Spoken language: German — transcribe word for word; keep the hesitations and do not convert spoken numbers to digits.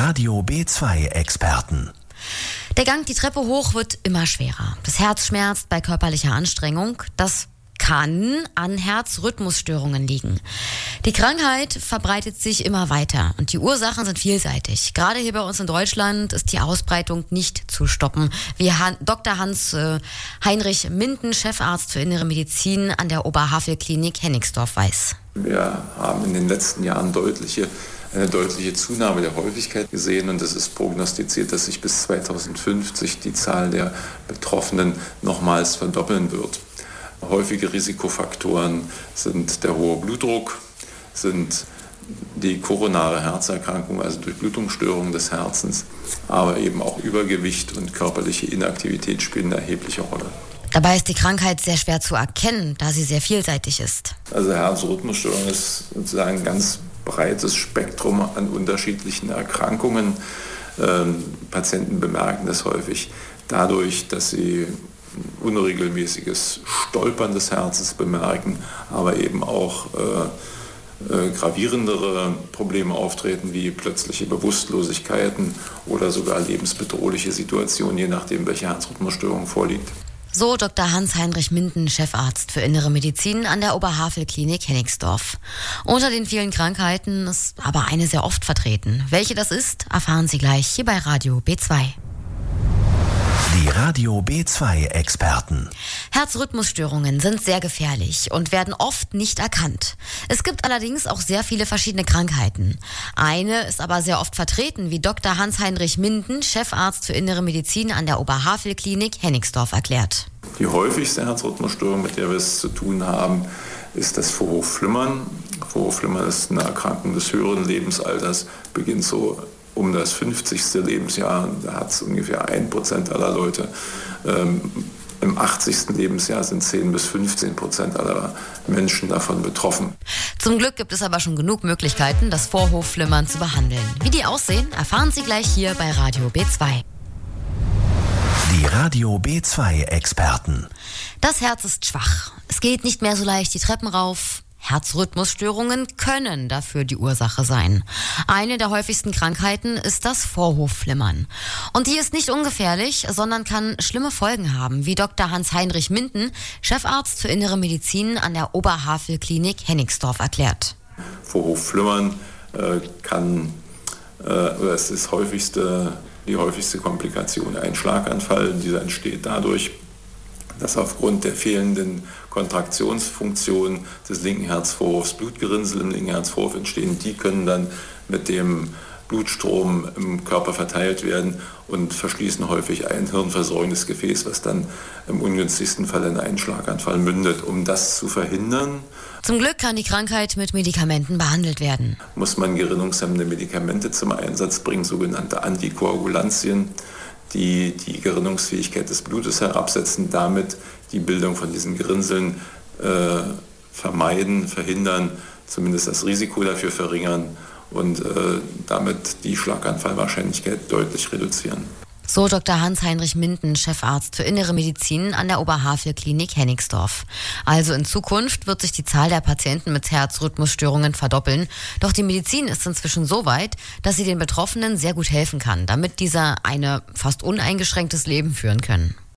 Radio B zwei Experten. Der Gang die Treppe hoch wird immer schwerer. Das Herz schmerzt bei körperlicher Anstrengung. Das kann an Herzrhythmusstörungen liegen. Die Krankheit verbreitet sich immer weiter und die Ursachen sind vielseitig. Gerade hier bei uns in Deutschland ist die Ausbreitung nicht zu stoppen, wie Han- Doktor Hans äh, Heinrich Minden, Chefarzt für Innere Medizin an der Oberhavel-Klinik Hennigsdorf, weiß. Wir haben in den letzten Jahren deutliche eine deutliche Zunahme der Häufigkeit gesehen und es ist prognostiziert, dass sich bis zweitausendfünfzig die Zahl der Betroffenen nochmals verdoppeln wird. Häufige Risikofaktoren sind der hohe Blutdruck, sind die koronare Herzerkrankung, also Durchblutungsstörungen des Herzens, aber eben auch Übergewicht und körperliche Inaktivität spielen eine erhebliche Rolle. Dabei ist die Krankheit sehr schwer zu erkennen, da sie sehr vielseitig ist. Also Herzrhythmusstörung ist sozusagen ein ganz breites Spektrum an unterschiedlichen Erkrankungen. Ähm, Patienten bemerken das häufig dadurch, dass sie unregelmäßiges Stolpern des Herzens bemerken, aber eben auch äh, äh, gravierendere Probleme auftreten, wie plötzliche Bewusstlosigkeiten oder sogar lebensbedrohliche Situationen, je nachdem, welche Herzrhythmusstörung vorliegt. So Doktor Hans Heinrich Minden, Chefarzt für Innere Medizin an der Oberhavel-Klinik Hennigsdorf. Unter den vielen Krankheiten ist aber eine sehr oft vertreten. Welche das ist, erfahren Sie gleich hier bei Radio B zwei. Die Radio B zwei Experten. Herzrhythmusstörungen sind sehr gefährlich und werden oft nicht erkannt. Es gibt allerdings auch sehr viele verschiedene Krankheiten. Eine ist aber sehr oft vertreten, wie Doktor Hans Heinrich Minden, Chefarzt für Innere Medizin an der Oberhavel-Klinik Hennigsdorf, erklärt. Die häufigste Herzrhythmusstörung, mit der wir es zu tun haben, ist das Vorhofflimmern. Vorhofflimmern ist eine Erkrankung des höheren Lebensalters, beginnt so um das fünfzigste Lebensjahr, da hat es ungefähr ein Prozent aller Leute. Ähm, Im achtzigsten Lebensjahr sind zehn bis fünfzehn Prozent aller Menschen davon betroffen. Zum Glück gibt es aber schon genug Möglichkeiten, das Vorhofflimmern zu behandeln. Wie die aussehen, erfahren Sie gleich hier bei Radio B zwei. Die Radio B zwei Experten. Das Herz ist schwach. Es geht nicht mehr so leicht die Treppen rauf. Herzrhythmusstörungen können dafür die Ursache sein. Eine der häufigsten Krankheiten ist das Vorhofflimmern. Und die ist nicht ungefährlich, sondern kann schlimme Folgen haben, wie Doktor Hans Heinrich Minden, Chefarzt für Innere Medizin an der Oberhavel-Klinik Hennigsdorf, erklärt. Vorhofflimmern äh, kann, äh, oder es ist häufigste, die häufigste Komplikation ein Schlaganfall. Dieser entsteht dadurch, dass aufgrund der fehlenden Kontraktionsfunktion des linken Herzvorhofs Blutgerinnsel im linken Herzvorhof entstehen. Die können dann mit dem Blutstrom im Körper verteilt werden und verschließen häufig ein hirnversorgendes Gefäß, was dann im ungünstigsten Fall in einen Schlaganfall mündet. Um das zu verhindern, Zum Glück kann die Krankheit mit Medikamenten behandelt werden. muss man gerinnungshemmende Medikamente zum Einsatz bringen, sogenannte Antikoagulantien, die die Gerinnungsfähigkeit des Blutes herabsetzen, damit die Bildung von diesen Gerinnseln äh, vermeiden, verhindern, zumindest das Risiko dafür verringern und äh, damit die Schlaganfallwahrscheinlichkeit deutlich reduzieren. So Doktor Hans Heinrich Minden, Chefarzt für Innere Medizin an der Oberhavel-Klinik Hennigsdorf. Also in Zukunft wird sich die Zahl der Patienten mit Herzrhythmusstörungen verdoppeln. Doch die Medizin ist inzwischen so weit, dass sie den Betroffenen sehr gut helfen kann, damit diese ein fast uneingeschränktes Leben führen können.